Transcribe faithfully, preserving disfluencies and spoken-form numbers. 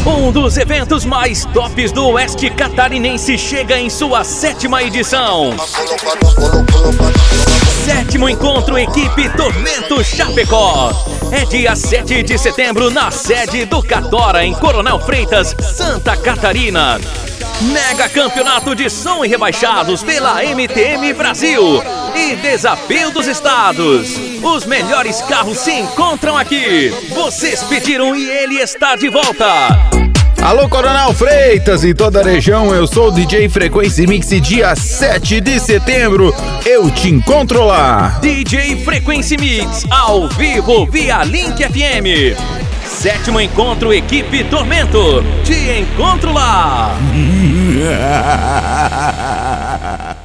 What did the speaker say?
Um dos eventos mais tops do Oeste Catarinense chega em sua sétima edição. Sétimo encontro Equipe Tormento Chapecó. É dia sete de setembro na sede do Catora, em Coronel Freitas, Santa Catarina. Mega Campeonato de Som e Rebaixados pela M T M Brasil e Desafio dos Estados. Os melhores carros se encontram aqui. Vocês pediram e ele está de volta. Alô, Coronel Freitas e toda a região, eu sou o D J Frequência Mix. Dia sete de setembro, eu te encontro lá. D J Frequência Mix, ao vivo via Link F M. Sétimo encontro Equipe Tormento, te encontro lá.